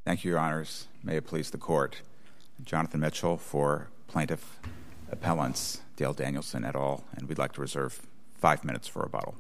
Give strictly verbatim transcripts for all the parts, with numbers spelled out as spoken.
Thank you, Your Honors. May it please the Court. Jonathan Mitchell for Plaintiff Appellants Dale Danielson et al., and we'd like to reserve five minutes for rebuttal.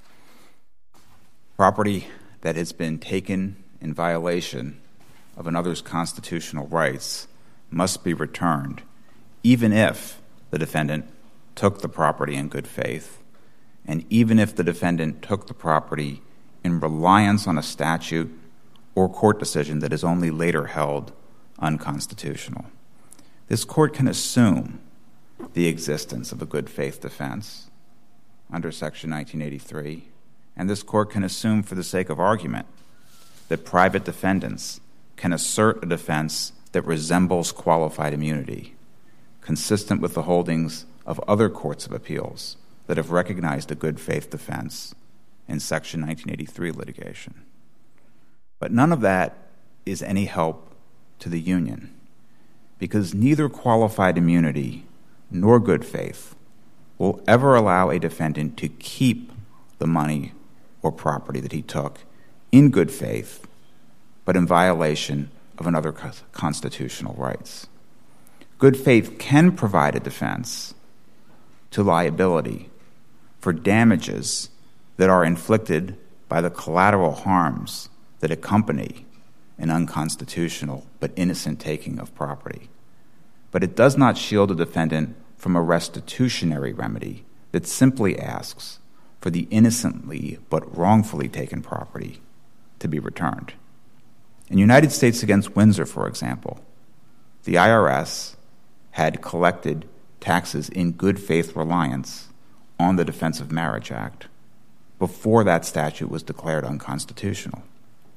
Property that has been taken in violation of another's constitutional rights must be returned, even if the defendant took the property in good faith, and even if the defendant took the property in reliance on a statute or court decision that is only later held unconstitutional. This court can assume the existence of a good faith defense under Section nineteen eighty-three, and this court can assume for the sake of argument that private defendants can assert a defense that resembles qualified immunity, consistent with the holdings of other courts of appeals that have recognized a good faith defense in Section nineteen eighty-three litigation. But none of that is any help to the union, because neither qualified immunity nor good faith will ever allow a defendant to keep the money or property that he took in good faith, but in violation of another constitutional rights. Good faith can provide a defense to liability for damages that are inflicted by the collateral harms that accompany an unconstitutional but innocent taking of property. But it does not shield a defendant from a restitutionary remedy that simply asks for the innocently but wrongfully taken property to be returned. In United States against Windsor, for example, the I R S had collected taxes in good faith reliance on the Defense of Marriage Act before that statute was declared unconstitutional.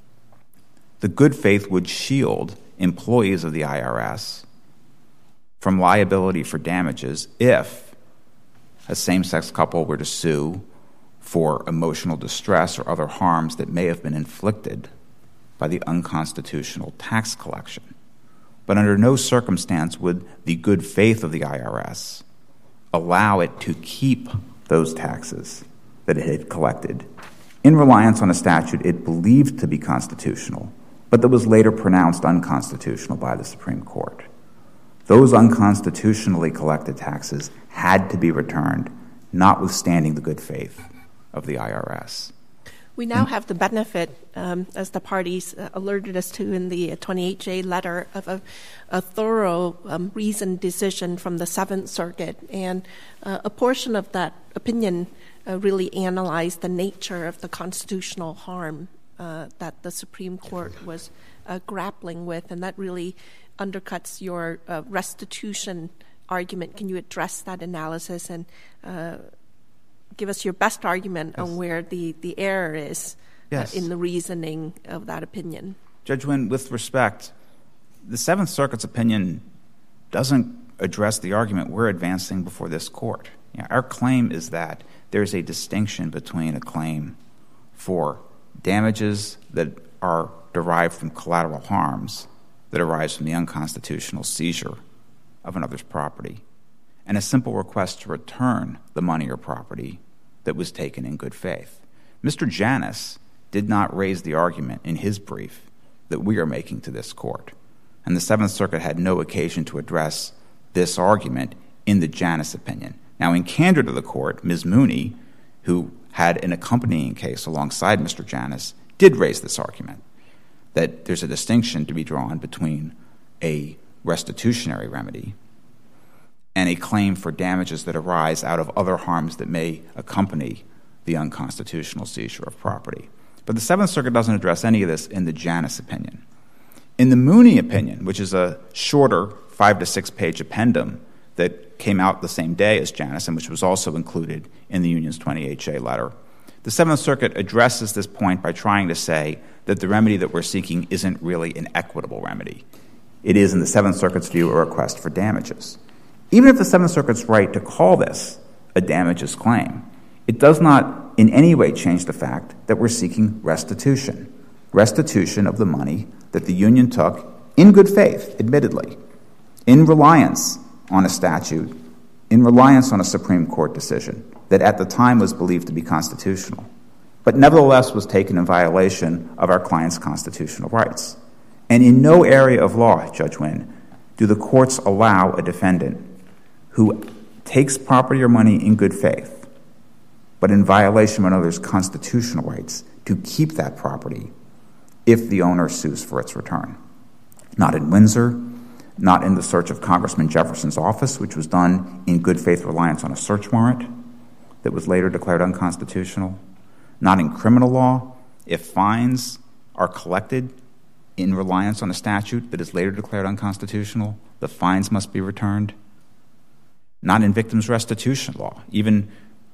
The good faith would shield employees of the I R S from liability for damages if a same-sex couple were to sue for emotional distress or other harms that may have been inflicted by the unconstitutional tax collection. But under no circumstance would the good faith of the I R S allow it to keep those taxes that it had collected in reliance on a statute it believed to be constitutional, but that was later pronounced unconstitutional by the Supreme Court. Those unconstitutionally collected taxes had to be returned, notwithstanding the good faith of the I R S. We now have the benefit, um, as the parties uh, alerted us to in the twenty-eight J letter, of a, a thorough, um, reasoned decision from the Seventh Circuit. And uh, a portion of that opinion uh, really analyzed the nature of the constitutional harm uh, that the Supreme Court was uh, grappling with, and that really undercuts your uh, restitution argument. Can you address that analysis and uh, give us your best argument yes. on where the, the error is yes. uh, in the reasoning of that opinion? Judge Wynn, with respect, the Seventh Circuit's opinion doesn't address the argument we're advancing before this court. You know, our claim is that there's a distinction between a claim for damages that are derived from collateral harms that arise from the unconstitutional seizure of another's property and a simple request to return the money or property that was taken in good faith. Mister Janus did not raise the argument in his brief that we are making to this court, and the Seventh Circuit had no occasion to address this argument in the Janus opinion. Now, in candor to the court, Miz Mooney, who had an accompanying case alongside Mister Janus, did raise this argument, that there's a distinction to be drawn between a restitutionary remedy and a claim for damages that arise out of other harms that may accompany the unconstitutional seizure of property. But the Seventh Circuit doesn't address any of this in the Janus opinion. In the Mooney opinion, which is a shorter five to six page appendum that came out the same day as Janus and which was also included in the union's twenty-eight J letter, the Seventh Circuit addresses this point by trying to say that the remedy that we're seeking isn't really an equitable remedy. It is, in the Seventh Circuit's view, a request for damages. Even if the Seventh Circuit's right to call this a damages claim, it does not in any way change the fact that we're seeking restitution, restitution of the money that the union took in good faith, admittedly, in reliance on a statute, in reliance on a Supreme Court decision that at the time was believed to be constitutional, but nevertheless was taken in violation of our client's constitutional rights. And in no area of law, Judge Wynn, do the courts allow a defendant who takes property or money in good faith, but in violation of another's constitutional rights, to keep that property if the owner sues for its return. Not in Windsor, not in the search of Congressman Jefferson's office, which was done in good faith reliance on a search warrant that was later declared unconstitutional. Not in criminal law, if fines are collected in reliance on a statute that is later declared unconstitutional, the fines must be returned. Not in victims' restitution law, even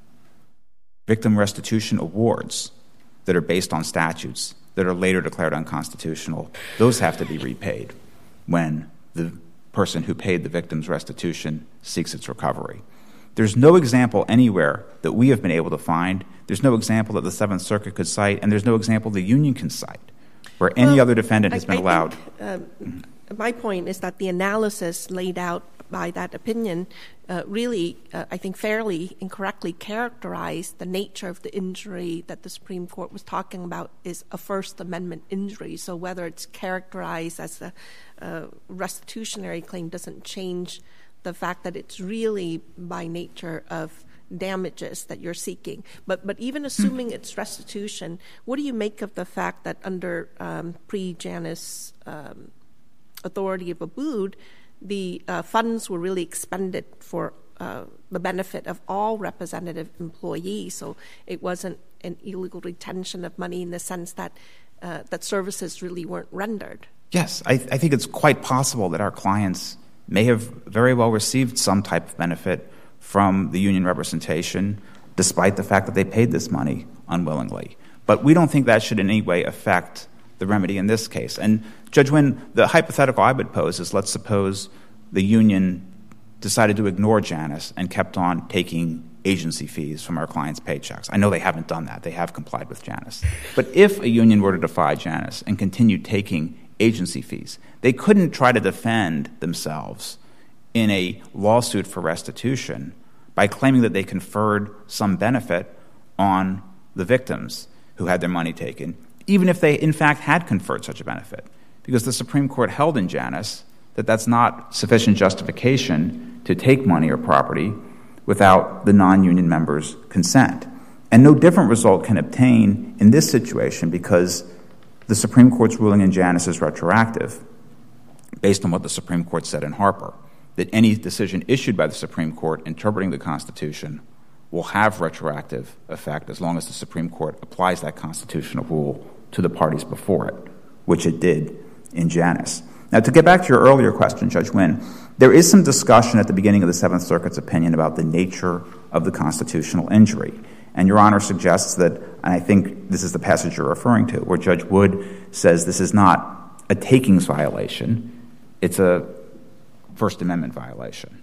victim restitution awards that are based on statutes that are later declared unconstitutional, those have to be repaid when the person who paid the victim's restitution seeks its recovery. There's no example anywhere that we have been able to find, there's no example that the Seventh Circuit could cite, and there's no example the union can cite where any well, other defendant has I, been I allowed. Think, um, my point is that the analysis laid out by that opinion uh, really, uh, I think, fairly and correctly characterized the nature of the injury that the Supreme Court was talking about is a First Amendment injury. So whether it's characterized as a, a restitutionary claim doesn't change the fact that it's really by nature of damages that you're seeking. But but even assuming mm. it's restitution, what do you make of the fact that under um, pre-Janus um, authority of Abood, the uh, funds were really expended for uh, the benefit of all representative employees, so it wasn't an illegal retention of money in the sense that uh, that services really weren't rendered? Yes, I, I think it's quite possible that our clients may have very well received some type of benefit from the union representation, despite the fact that they paid this money unwillingly. But we don't think that should in any way affect the remedy in this case. And Judge Wynn, the hypothetical I would pose is, let's suppose the union decided to ignore Janus and kept on taking agency fees from our clients' paychecks. I know they haven't done that. They have complied with Janus. But if a union were to defy Janus and continue taking agency fees, they couldn't try to defend themselves in a lawsuit for restitution by claiming that they conferred some benefit on the victims who had their money taken, even if they in fact had conferred such a benefit, because the Supreme Court held in Janus that that's not sufficient justification to take money or property without the non-union members' consent. And no different result can obtain in this situation because the Supreme Court's ruling in Janus is retroactive based on what the Supreme Court said in Harper, that any decision issued by the Supreme Court interpreting the Constitution will have retroactive effect as long as the Supreme Court applies that constitutional rule to the parties before it, which it did in Janus. Now, to get back to your earlier question, Judge Wynn, there is some discussion at the beginning of the Seventh Circuit's opinion about the nature of the constitutional injury. And Your Honor suggests that, and I think this is the passage you're referring to, where Judge Wood says this is not a takings violation, it's a First Amendment violation.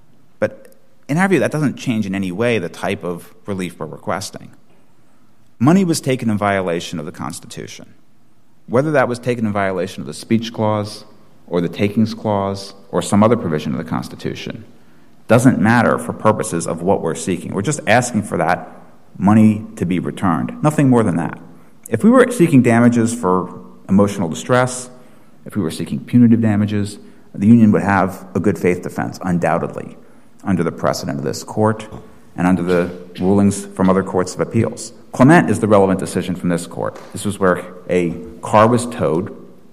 But in our view, that doesn't change in any way the type of relief we're requesting. Money was taken in violation of the Constitution. Whether that was taken in violation of the Speech Clause or the Takings Clause or some other provision of the Constitution doesn't matter for purposes of what we're seeking. We're just asking for that money to be returned, nothing more than that. If we were seeking damages for emotional distress, if we were seeking punitive damages, the union would have a good faith defense, undoubtedly, under the precedent of this court and under the rulings from other courts of appeals. Clement is the relevant decision from this court. This was where a car was towed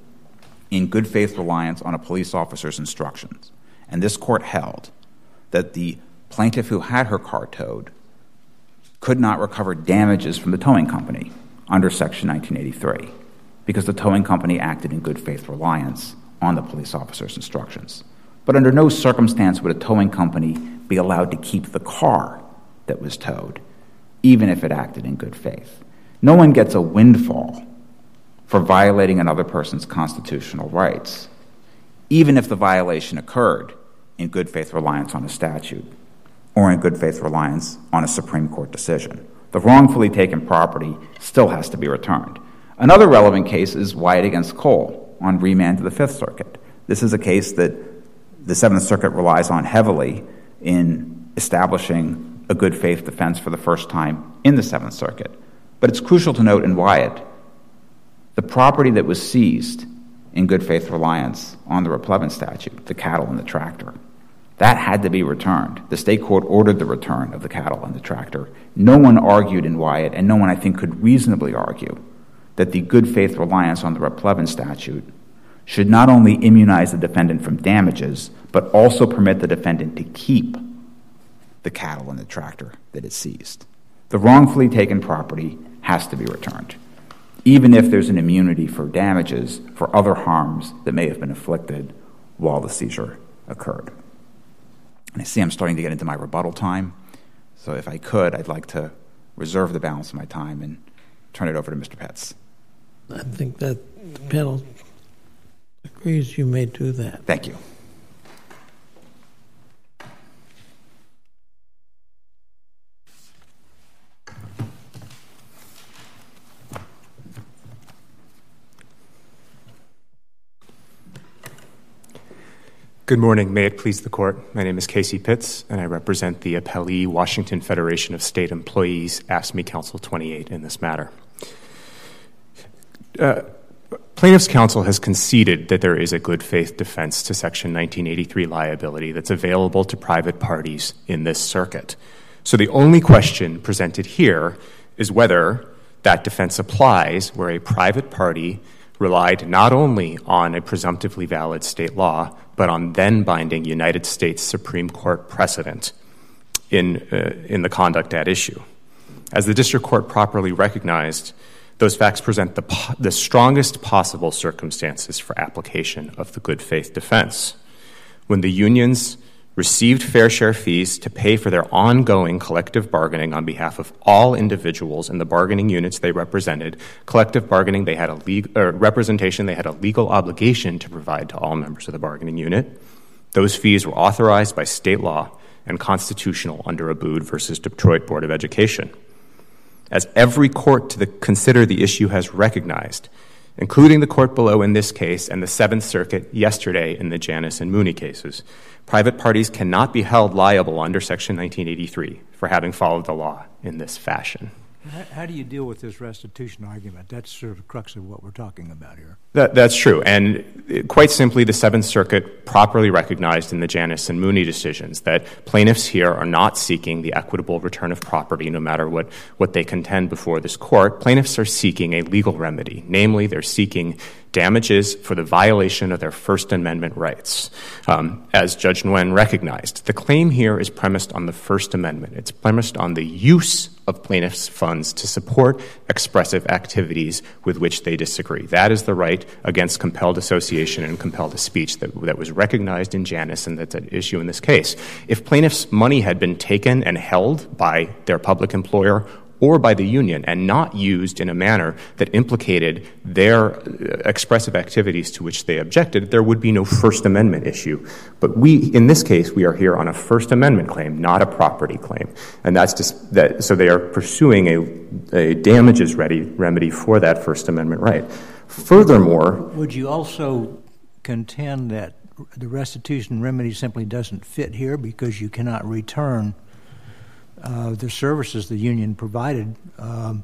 in good faith reliance on a police officer's instructions. And this court held that the plaintiff who had her car towed could not recover damages from the towing company under Section nineteen eighty-three because the towing company acted in good faith reliance on the police officer's instructions. But under no circumstance would a towing company be allowed to keep the car that was towed, even if it acted in good faith. No one gets a windfall for violating another person's constitutional rights, even if the violation occurred in good faith reliance on a statute or in good faith reliance on a Supreme Court decision. The wrongfully taken property still has to be returned. Another relevant case is Wyatt against Cole on remand to the Fifth Circuit. This is a case that the Seventh Circuit relies on heavily in establishing a good faith defense for the first time in the Seventh Circuit. But it's crucial to note in Wyatt, the property that was seized in good faith reliance on the replevin statute, the cattle and the tractor. That had to be returned. The state court ordered the return of the cattle and the tractor. No one argued in Wyatt, and no one, I think, could reasonably argue that the good faith reliance on the replevin statute should not only immunize the defendant from damages, but also permit the defendant to keep the cattle and the tractor that it seized. The wrongfully taken property has to be returned, even if there's an immunity for damages for other harms that may have been inflicted while the seizure occurred. And I see I'm starting to get into my rebuttal time, so if I could, I'd like to reserve the balance of my time and turn it over to Mister Petz. I think that the panel agrees you may do that. Thank you. Good morning. May it please the Court. My name is Casey Pitts, and I represent the appellee Washington Federation of State Employees, A F S C M E Council twenty-eight, in this matter. Uh, Plaintiffs' counsel has conceded that there is a good faith defense to Section nineteen eighty-three liability that's available to private parties in this circuit. So the only question presented here is whether that defense applies where a private party relied not only on a presumptively valid state law, but on then-binding United States Supreme Court precedent in, uh, in the conduct at issue. As the district court properly recognized, those facts present the, po- the strongest possible circumstances for application of the good faith defense. When the unions received fair share fees to pay for their ongoing collective bargaining on behalf of all individuals in the bargaining units they represented, collective bargaining they had a legal uh, representation they had a legal obligation to provide to all members of the bargaining unit. Those fees were authorized by state law and constitutional under Abood versus Detroit Board of Education. As every court to the, consider the issue has recognized, including the court below in this case and the Seventh Circuit yesterday in the Janus and Mooney cases, private parties cannot be held liable under Section nineteen eighty-three for having followed the law in this fashion. How, how do you deal with this restitution argument? That's sort of the crux of what we're talking about here. That, that's true. And quite simply, the Seventh Circuit properly recognized in the Janus and Mooney decisions that plaintiffs here are not seeking the equitable return of property no matter what, what they contend before this court. Plaintiffs are seeking a legal remedy. Namely, they're seeking damages for the violation of their First Amendment rights. Um, as Judge Nguyen recognized, the claim here is premised on the First Amendment. It's premised on the use of plaintiffs' funds to support expressive activities with which they disagree. That is the right against compelled association and compelled speech that, that was recognized in Janus and that's at issue in this case. If plaintiffs' money had been taken and held by their public employer or by the union and not used in a manner that implicated their expressive activities to which they objected, there would be no First Amendment issue. But we, in this case, we are here on a First Amendment claim, not a property claim. And that's just that, so they are pursuing a, a damages ready remedy for that First Amendment right. Furthermore, would you also contend that the restitution remedy simply doesn't fit here because you cannot return Uh, the services the union provided um,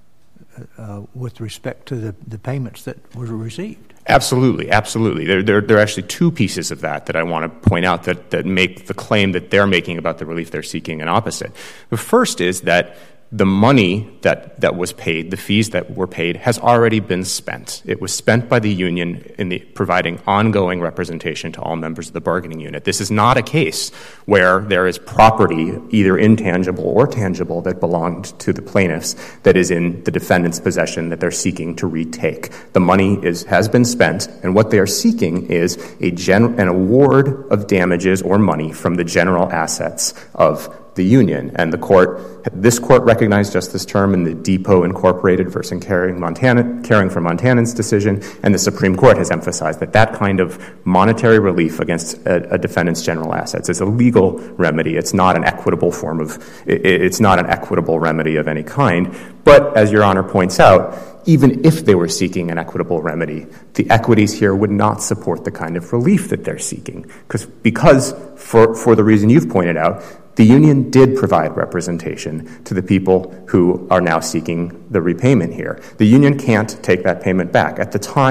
uh, with respect to the, the payments that were received? Absolutely, absolutely. There, there, there are actually two pieces of that that I want to point out that, that make the claim that they're making about the relief they're seeking an opposite. The first is that the money that, that was paid, the fees that were paid, has already been spent. It was spent by the union in the providing ongoing representation to all members of the bargaining unit. This is not a case where there is property, either intangible or tangible, that belonged to the plaintiffs that is in the defendant's possession that they're seeking to retake. The money is has been spent, and what they are seeking is a gen- an award of damages or money from the general assets of the union. And the court, this court recognized just this term in the Depot Incorporated versus Caring, Montana, Caring for Montanans decision, and the Supreme Court has emphasized that that kind of monetary relief against a, a defendant's general assets is a legal remedy. It's not an equitable form of, it, it's not an equitable remedy of any kind. But as Your Honor points out, even if they were seeking an equitable remedy, the equities here would not support the kind of relief that they're seeking. Because, because for, for the reason you've pointed out, the union did provide representation to the people who are now seeking the repayment here. The union can't take that payment back. At the time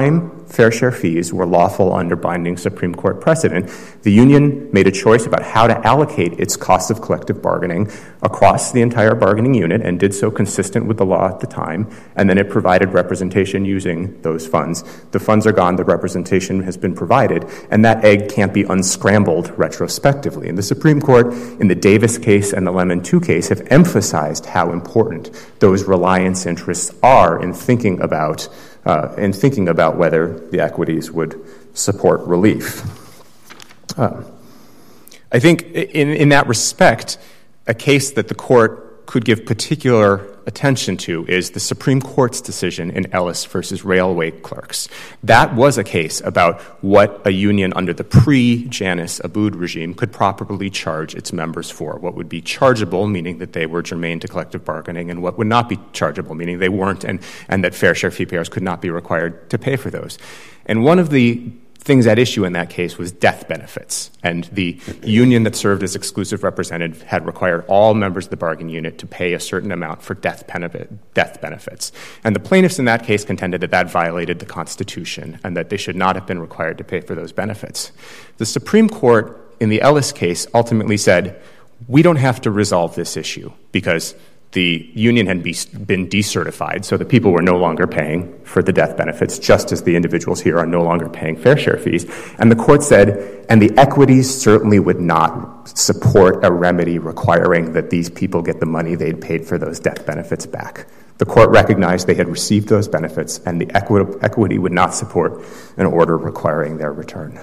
fair share fees were lawful under binding Supreme Court precedent, the union made a choice about how to allocate its cost of collective bargaining across the entire bargaining unit and did so consistent with the law at the time, and then it provided representation using those funds. The funds are gone, the representation has been provided, and that egg can't be unscrambled retrospectively. And the Supreme Court, in the Davis case and the Lemon two case, have emphasized how important those reliance interests are in thinking about uh, in thinking about whether the equities would support relief. Uh, I think in, in that respect, a case that the court could give particular attention to is the Supreme Court's decision in Ellis versus Railway Clerks. That was a case about what a union under the pre-Janice Abood regime could properly charge its members for, what would be chargeable, meaning that they were germane to collective bargaining, and what would not be chargeable, meaning they weren't, and, and that fair share fee payers could not be required to pay for those. And one of the things at issue in that case was death benefits, and the union that served as exclusive representative had required all members of the bargaining unit to pay a certain amount for death, benefit, death benefits. And the plaintiffs in that case contended that that violated the Constitution and that they should not have been required to pay for those benefits. The Supreme Court in the Ellis case ultimately said, we don't have to resolve this issue because the union had be, been decertified, so the people were no longer paying for the death benefits, just as the individuals here are no longer paying fair share fees. And the court said, and the equities certainly would not support a remedy requiring that these people get the money they'd paid for those death benefits back. The court recognized they had received those benefits, and the equity, equity would not support an order requiring their return.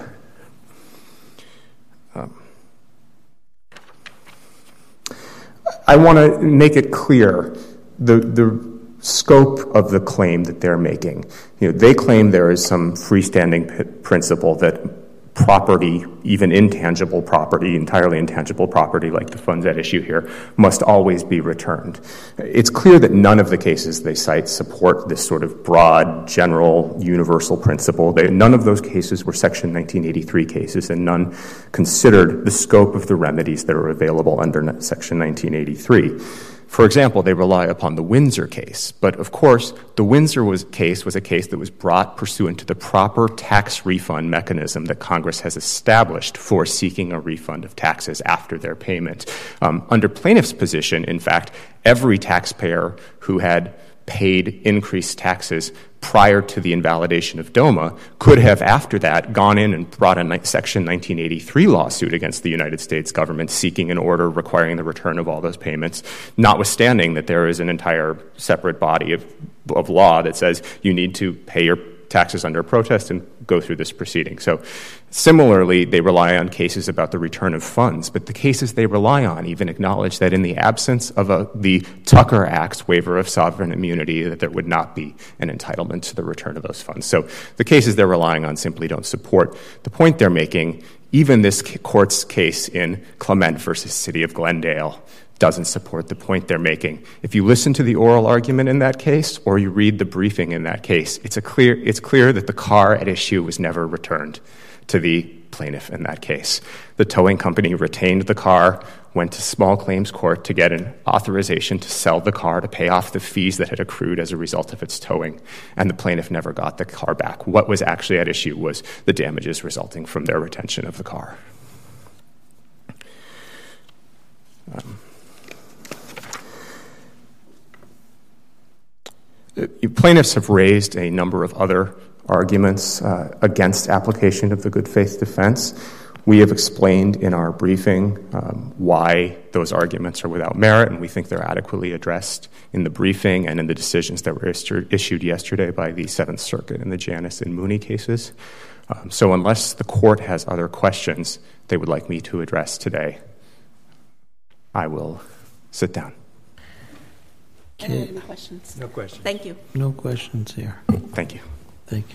Um, I want to make it clear the the scope of the claim that they're making. You know, they claim there is some freestanding p- principle that property, even intangible property, entirely intangible property like the funds at issue here, must always be returned. It's clear that none of the cases they cite support this sort of broad, general, universal principle. They, none of those cases were Section nineteen eighty-three cases, and none considered the scope of the remedies that are available under Section nineteen eighty-three. For example, they rely upon the Windsor case, but of course, the Windsor was, case was a case that was brought pursuant to the proper tax refund mechanism that Congress has established for seeking a refund of taxes after their payment. Um, under plaintiff's position, in fact, every taxpayer who had paid increased taxes prior to the invalidation of DOMA could have, after that, gone in and brought a Section nineteen eighty-three lawsuit against the United States government seeking an order requiring the return of all those payments, notwithstanding that there is an entire separate body of, of law that says you need to pay your taxes under protest and go through this proceeding. So similarly, they rely on cases about the return of funds, but the cases they rely on even acknowledge that in the absence of a, the Tucker Act's waiver of sovereign immunity, that there would not be an entitlement to the return of those funds. So the cases they're relying on simply don't support the point they're making. Even this court's case in Clement versus City of Glendale doesn't support the point they're making. If you listen to the oral argument in that case or you read the briefing in that case, it's a clear it's clear that the car at issue was never returned to the plaintiff in that case. The towing company retained the car, went to small claims court to get an authorization to sell the car to pay off the fees that had accrued as a result of its towing, and the plaintiff never got the car back. What was actually at issue was the damages resulting from their retention of the car. Um, Plaintiffs have raised a number of other arguments uh, against application of the good faith defense. We have explained in our briefing um, why those arguments are without merit, and we think they're adequately addressed in the briefing and in the decisions that were issued yesterday by the Seventh Circuit in the Janice and Mooney cases. Um, so unless the court has other questions they would like me to address today, I will sit down. Any other questions? No questions. Thank you. No questions here. Thank you. Thank you.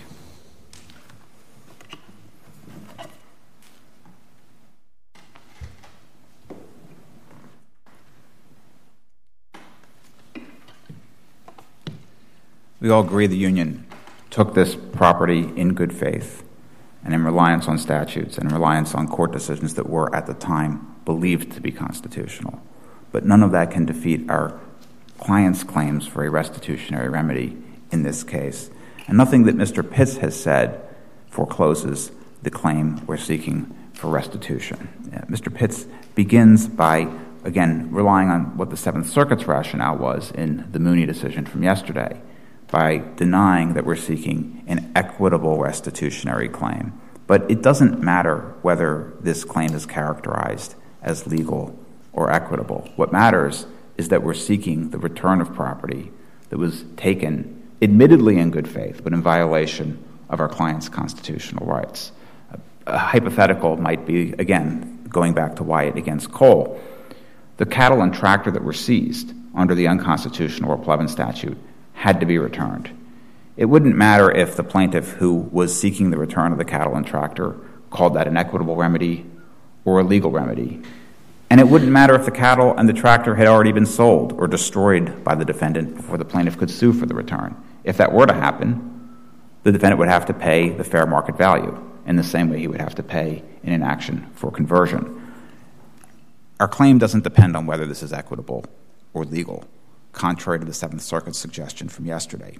We all agree the union took this property in good faith and in reliance on statutes and in reliance on court decisions that were at the time believed to be constitutional. But none of that can defeat our client's claims for a restitutionary remedy in this case. And nothing that Mister Pitts has said forecloses the claim we're seeking for restitution. Uh, Mister Pitts begins by, again, relying on what the Seventh Circuit's rationale was in the Mooney decision from yesterday, by denying that we're seeking an equitable restitutionary claim. But it doesn't matter whether this claim is characterized as legal or equitable. What matters is that we're seeking the return of property that was taken, admittedly in good faith, but in violation of our client's constitutional rights. A, a hypothetical might be, again, going back to Wyatt against Cole. The cattle and tractor that were seized under the unconstitutional replevin statute had to be returned. It wouldn't matter if the plaintiff who was seeking the return of the cattle and tractor called that an equitable remedy or a legal remedy. And it wouldn't matter if the cattle and the tractor had already been sold or destroyed by the defendant before the plaintiff could sue for the return. If that were to happen, the defendant would have to pay the fair market value in the same way he would have to pay in an action for conversion. Our claim doesn't depend on whether this is equitable or legal, contrary to the Seventh Circuit's suggestion from yesterday.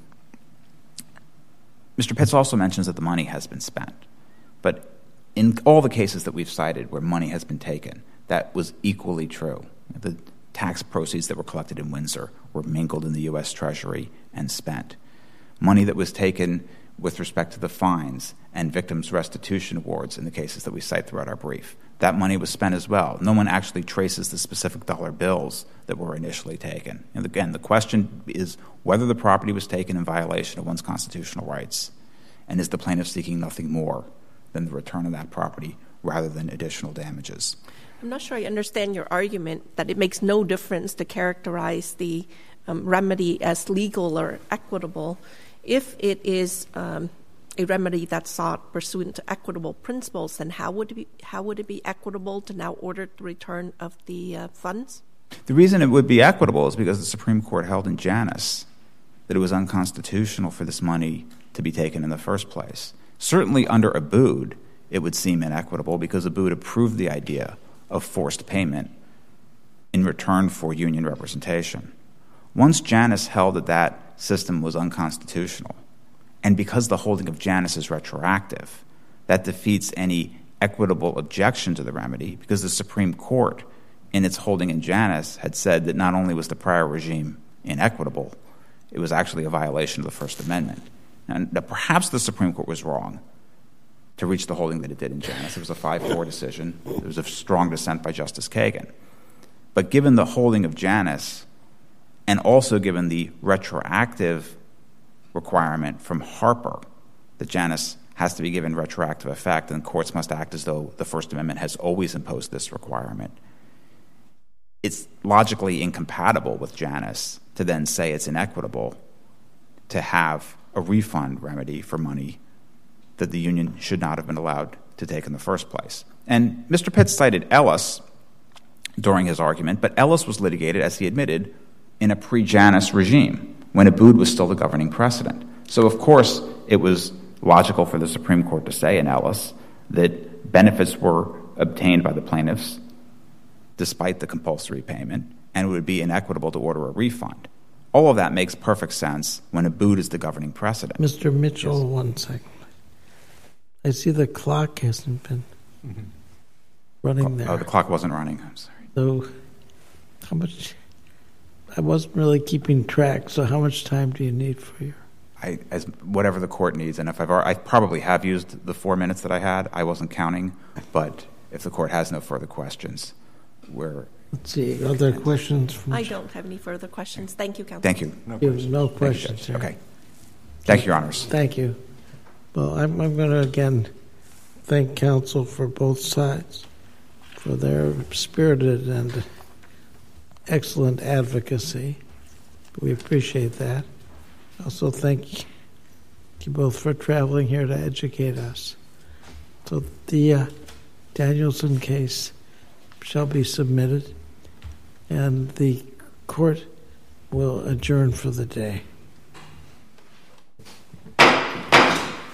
Mister Pitts also mentions that the money has been spent. But in all the cases that we've cited where money has been taken, that was equally true. The tax proceeds that were collected in Windsor were mingled in the U S Treasury and spent. Money that was taken with respect to the fines and victims' restitution awards in the cases that we cite throughout our brief, that money was spent as well. No one actually traces the specific dollar bills that were initially taken. And again, the question is whether the property was taken in violation of one's constitutional rights, and is the plaintiff seeking nothing more than the return of that property rather than additional damages. I'm not sure I understand your argument that it makes no difference to characterize the um, remedy as legal or equitable if it is um, a remedy that's sought pursuant to equitable principles. Then how would it be, how would it be equitable to now order the return of the uh, funds? The reason it would be equitable is because the Supreme Court held in Janus that it was unconstitutional for this money to be taken in the first place. Certainly under Abood, it would seem inequitable because Abood approved the idea of forced payment in return for union representation. Once Janus held that that system was unconstitutional, and because the holding of Janus is retroactive, that defeats any equitable objection to the remedy because the Supreme Court, in its holding in Janus, had said that not only was the prior regime inequitable, it was actually a violation of the First Amendment. And that perhaps the Supreme Court was wrong to reach the holding that it did in Janus. It was a five four decision. There was a strong dissent by Justice Kagan. But given the holding of Janus, and also given the retroactive requirement from Harper that Janus has to be given retroactive effect and courts must act as though the First Amendment has always imposed this requirement, it's logically incompatible with Janus to then say it's inequitable to have a refund remedy for money that the union should not have been allowed to take in the first place. And Mister Pitts cited Ellis during his argument, but Ellis was litigated, as he admitted, in a pre-Janus regime when Abood was still the governing precedent. So, of course, it was logical for the Supreme Court to say in Ellis that benefits were obtained by the plaintiffs despite the compulsory payment, and it would be inequitable to order a refund. All of that makes perfect sense when Abood is the governing precedent. Mister Mitchell, Yes. one second. I see the clock hasn't been mm-hmm. running there. Oh, the clock wasn't running. I'm sorry. So, how much? I wasn't really keeping track. So, how much time do you need for your? I, as whatever the court needs, and if I've, I probably have used the four minutes that I had. I wasn't counting, but if the court has no further questions, we're. Let's see. Are there questions? From I don't have any further questions. Thank you, Counsel. Thank you. No questions. No questions. You, okay. Thank you, Your Honors. Thank you. Well, I'm, I'm going to again thank counsel for both sides for their spirited and excellent advocacy. We appreciate that. Also, thank you both for traveling here to educate us. So the uh, Danielson case shall be submitted, and the court will adjourn for the day.